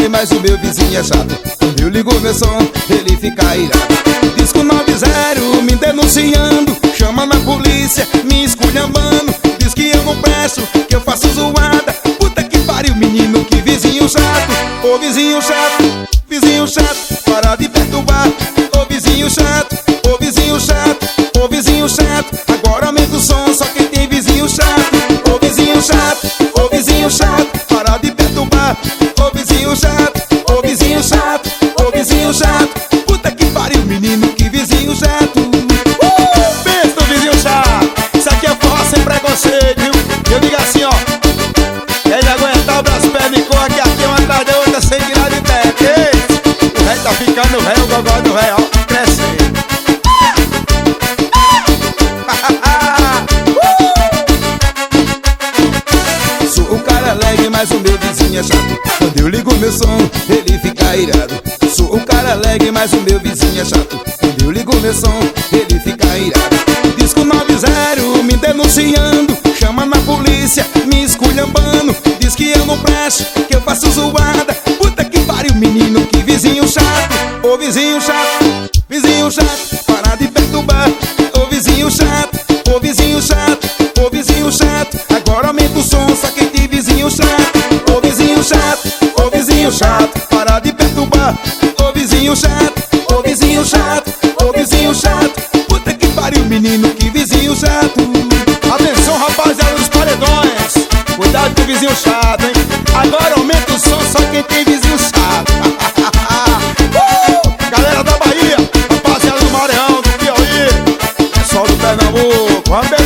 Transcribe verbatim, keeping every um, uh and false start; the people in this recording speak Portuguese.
alegre, mas o meu vizinho é chato. Quando eu ligo meu som, ele fica irado. Disco nove zero me denunciando, chama na polícia, me esculhambando. Diz que eu não presto, que eu faço zoada. Puta que pariu, menino, que vizinho chato. Ô vizinho chato, vizinho chato, para de perturbar. Ô vizinho chato, ô vizinho chato, ô vizinho chato, agora aumenta o som, só quem tem vizinho chato. Ô vizinho chato, ô vizinho chato, para de perturbar. Ô vizinho chato, ô vizinho chato, ô vizinho chato, puta que pariu, menino, que vizinho chato. Uh! Pensa no vizinho chato, isso aqui é forró sem preconceito, viu? Eu digo assim, ó, quem aguentar o braço, pé e cor, que aqui uma atrás da outra sem tirar de teto. Ei, o velho tá ficando velho, o gogó do velho, ó, crescendo. Sou um cara alegre, mas o meu vizinho é chato. Quando eu ligo meu som, ele fica irado. Sou um cara alegre, mas o meu vizinho é chato. Quando eu ligo meu som, ele fica irado. Disco nove zero me denunciando, chama na polícia, me esculhambando. Diz que eu não presto, que eu faço zoada. Puta que pariu, menino, que vizinho chato. Ô vizinho chato, vizinho chato, para de perturbar. Ô vizinho chato, ô vizinho chato, ô vizinho chato, agora aumenta o som, só quem tem vizinho chato. Ô vizinho chato, ô vizinho chato, para de perturbar. Ô vizinho chato, ô vizinho chato, ô vizinho chato, puta que pariu, menino, que vizinho chato. Atenção, rapaziada dos paredões, cuidado com o vizinho chato, hein? Agora aumenta o som, só quem tem vizinho